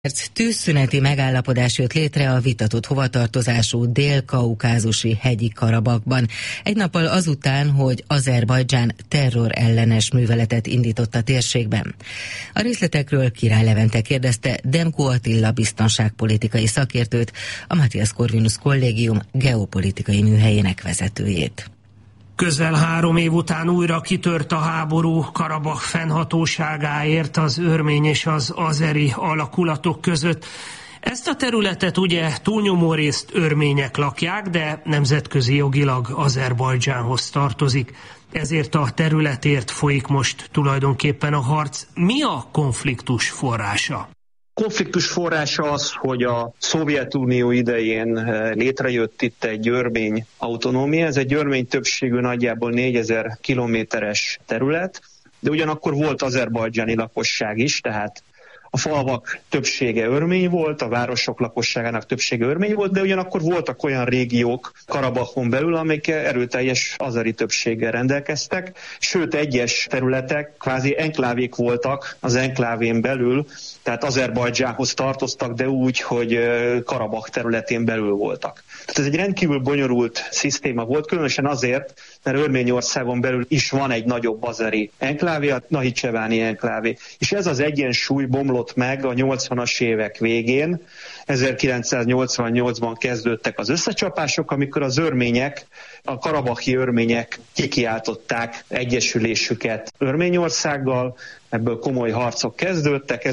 Tűzszüneti megállapodás jött létre a vitatott hovatartozású dél-kaukázusi hegyi Karabakban. Egy nappal azután, hogy Azerbajdzsán terrorellenes műveletet indított a térségben. A részletekről Király Levente kérdezte Demko Attila biztonságpolitikai szakértőt, a Matthias Corvinus Kollégium geopolitikai műhelyének vezetőjét. Közel 3 év után újra kitört a háború Karabakh fennhatóságáért az örmény és az azeri alakulatok között. Ezt a területet ugye túlnyomó részt örmények lakják, de nemzetközi jogilag Azerbajdzsánhoz tartozik. Ezért a területért folyik most tulajdonképpen a harc. Mi a konfliktus forrása? Konfliktus forrása az, hogy a Szovjetunió idején létrejött itt egy örmény autonómia. Ez egy örmény többségű, nagyjából 4000 kilométeres terület, de ugyanakkor volt azerbajdzsáni lakosság is, tehát a falvak többsége örmény volt, a városok lakosságának többsége örmény volt, de ugyanakkor voltak olyan régiók Karabakon belül, amelyek erőteljes azeri többséggel rendelkeztek, sőt egyes területek kvázi enklávék voltak az enklávén belül, tehát Azerbajdzsánhoz tartoztak, de úgy, hogy Karabakh területén belül voltak. Tehát ez egy rendkívül bonyolult szisztéma volt, különösen azért, mert Örményországon belül is van egy nagyobb azeri enklávé, a Nahicseváni enklávé. És ez az egyensúly bomlott meg a 80-as évek végén. 1988-ban kezdődtek az összecsapások, amikor az örmények, a karabakhi örmények kikiáltották egyesülésüket Örményországgal, ebből komoly harcok kezdődtek.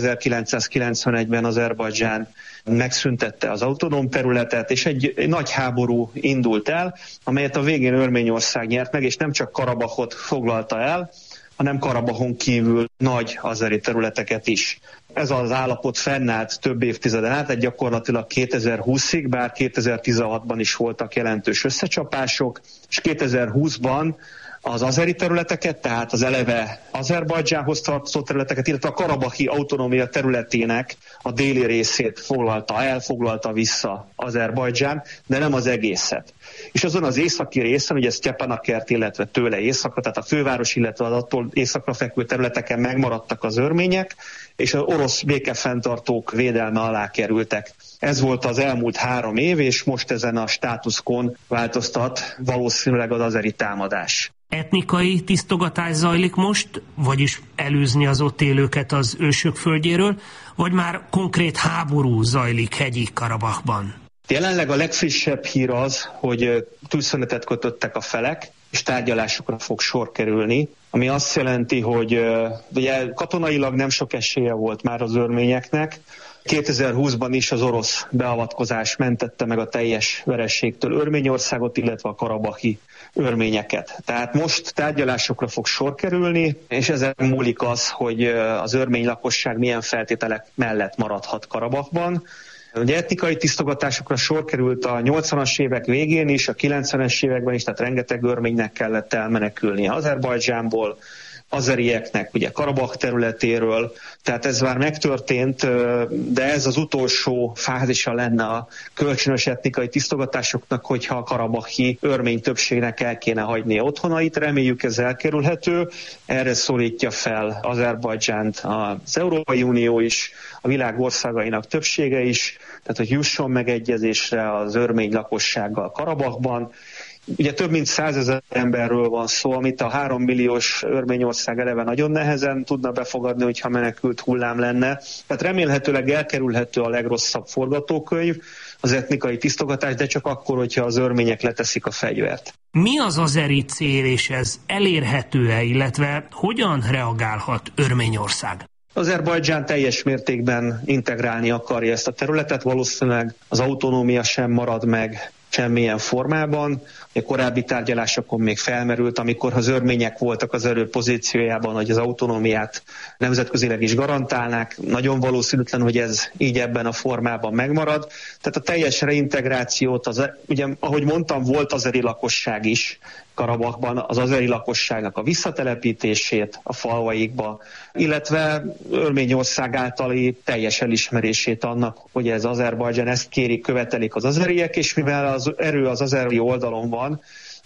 1991-ben Azerbajdzsán megszüntette az autonóm területet, és egy nagy háború indult el, amelyet a végén Örményország nyert meg, és nem csak Karabakot foglalta el, hanem Karabakon kívül nagy azeri területeket is. Ez az állapot fennállt több évtizeden át, egy gyakorlatilag 2020-ig, bár 2016-ban is voltak jelentős összecsapások, és 2020-ban az azeri területeket, tehát az eleve Azerbajdzsánhoz tartozó területeket, illetve a karabakhi autonómia területének a déli részét foglalta vissza Azerbajdzsán, de nem az egészet. És azon az északi részen, ugye Sztyepanakert, illetve tőle északra, tehát a főváros, illetve az attól északra fekvő területeken megmaradtak az örmények, és az orosz békefenntartók védelme alá kerültek. Ez volt az elmúlt 3 év, és most ezen a státuszkon változtat valószínűleg az azeri támadás. Etnikai tisztogatás zajlik most, vagyis elűzni az ott élőket az ősök földjéről, vagy már konkrét háború zajlik hegyi Karabakban? Jelenleg a legfrissebb hír az, hogy tűzszünetet kötöttek a felek, és tárgyalásokra fog sor kerülni, ami azt jelenti, hogy ugye katonailag nem sok esélye volt már az örményeknek. 2020-ban is az orosz beavatkozás mentette meg a teljes vereségtől Örményországot, illetve a karabakhi örményeket. Tehát most tárgyalásokra fog sor kerülni, és ezen múlik az, hogy az örmény lakosság milyen feltételek mellett maradhat Karabakban. Ugye etnikai tisztogatásokra sor került a 80-as évek végén is, a 90-es években is, tehát rengeteg örménynek kellett elmenekülni Azerbajdzsánból, azerieknek ugye Karabakh területéről, tehát ez már megtörtént, de ez az utolsó fázisa lenne a kölcsönös etnikai tisztogatásoknak, hogyha a karabakhi örmény többségnek el kéne hagyni otthonait. Reméljük ez elkerülhető, erre szólítja fel Azerbajdzsánt az Európai Unió is, a világ országainak többsége is, tehát hogy jusson megegyezésre az örmény lakossággal Karabakban. Ugye több mint 100 000 emberről van szó, amit a 3 milliós Örményország eleve nagyon nehezen tudna befogadni, hogyha menekült hullám lenne. Tehát remélhetőleg elkerülhető a legrosszabb forgatókönyv, az etnikai tisztogatás, de csak akkor, hogyha az örmények leteszik a fegyvert. Mi az azeri cél, és ez elérhető-e, illetve hogyan reagálhat Örményország? Azerbajdzsán teljes mértékben integrálni akarja ezt a területet, valószínűleg az autonómia sem marad meg semmilyen formában. A korábbi tárgyalásokon még felmerült, amikor az örmények voltak az pozíciójában, hogy az autonómiát nemzetközileg is garantálnák. Nagyon valószínűtlen, hogy ez így ebben a formában megmarad. Tehát a teljes reintegrációt, ugye, ahogy mondtam, volt azeri lakosság is Karabakban, az azeri lakosságnak a visszatelepítését a falvaikba, illetve Örményország általi teljes elismerését annak, hogy ez Azerbajdzsán, ezt kérik, követelik az azeriek, és mivel az erő az azeri oldalon van,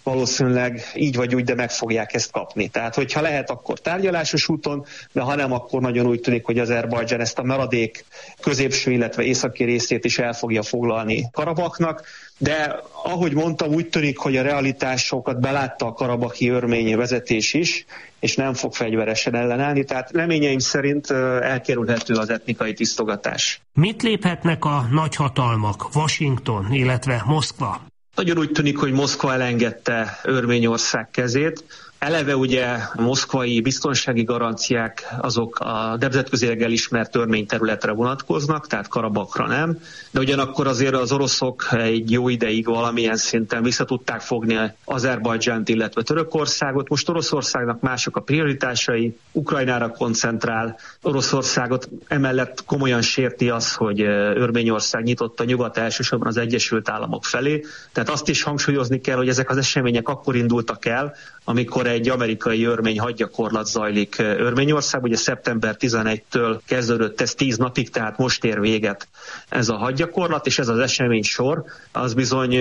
valószínűleg így vagy úgy, de meg fogják ezt kapni. Tehát, hogyha lehet, akkor tárgyalásos úton, de ha nem, akkor nagyon úgy tűnik, hogy Azerbajdzsán ezt a maradék középső, illetve északi részét is el fogja foglalni Karabaknak. De ahogy mondtam, úgy tűnik, hogy a realitásokat belátta a karabaki örmény vezetés is, és nem fog fegyveresen ellenállni, tehát reményeim szerint elkerülhető az etnikai tisztogatás. Mit léphetnek a nagyhatalmak, Washington, illetve Moszkva? Nagyon úgy tűnik, hogy Moszkva elengedte Örményország kezét. Eleve ugye a moszkvai biztonsági garanciák azok a nemzetközileg elismert örmény területre vonatkoznak, tehát Karabakra nem, de ugyanakkor azért az oroszok egy jó ideig valamilyen szinten vissza tudták fogni Azerbajdzsánt, illetve Törökországot. Most Oroszországnak mások a prioritásai, Ukrajnára koncentrál, Oroszországot emellett komolyan sérti az, hogy Örményország nyitotta nyugat, elsősorban az Egyesült Államok felé. Tehát azt is hangsúlyozni kell, hogy ezek az események akkor indultak el, amikor egy amerikai örmény hadgyakorlat zajlik Örményországban. Ugye szeptember 11-től kezdődött ez 10 napig, tehát most ér véget ez a hadgyakorlat, és ez az esemény sor, az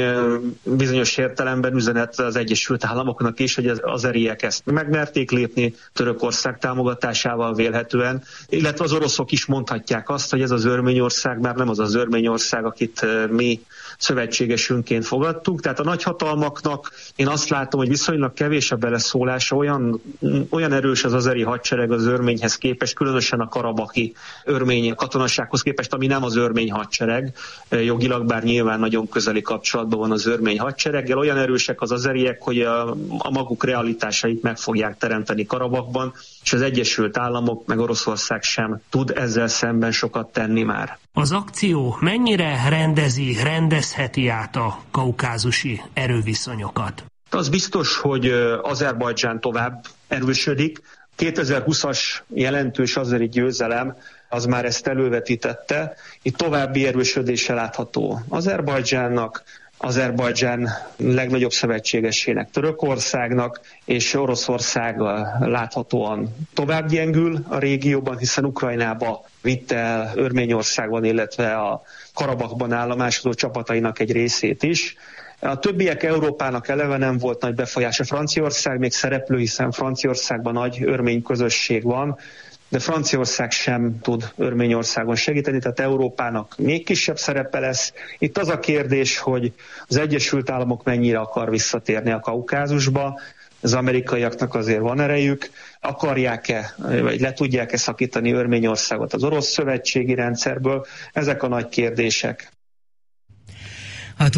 bizonyos értelemben üzenet az Egyesült Államoknak is, hogy az azeriek ezt megmerték lépni Törökország támogatásával vélhetően, illetve az oroszok is mondhatják azt, hogy ez az Örményország már nem az az Örményország, akit mi szövetségesünként fogadtunk. Tehát a nagyhatalmaknak én azt látom, hogy viszonylag kevés a beleszólása, olyan erős az azeri hadsereg az örményhez képest, különösen a karabaki örmény katonasághoz képest, ami nem az örmény hadsereg, jogilag bár nyilván nagyon közeli kapcsolatban van az örmény hadsereggel, olyan erősek az azeriek, hogy a maguk realitásait meg fogják teremteni Karabakban, és az Egyesült Államok meg Oroszország sem tud ezzel szemben sokat tenni már. Az akció mennyire rendezheti át a kaukázusi erőviszonyokat? Az biztos, hogy Azerbajdzsán tovább erősödik. 2020-as jelentős azeri győzelem az már ezt elővetítette. Itt további erősödése látható Azerbajdzsánnak, Azerbajdzsán legnagyobb szövetségesének, Törökországnak, és Oroszország láthatóan tovább gyengül a régióban, hiszen Ukrajnába vitte el Örményországban, illetve a Karabakban állomásozó csapatainak egy részét is. A többiek Európának eleve nem volt nagy befolyása. Franciaország még szereplő, hiszen Franciaországban nagy örmény közösség van, de Franciaország sem tud Örményországon segíteni, tehát Európának még kisebb szerepe lesz. Itt az a kérdés, hogy az Egyesült Államok mennyire akar visszatérni a Kaukázusba. Az amerikaiaknak azért van erejük, akarják-e, vagy le tudják-e szakítani Örményországot az orosz szövetségi rendszerből, ezek a nagy kérdések.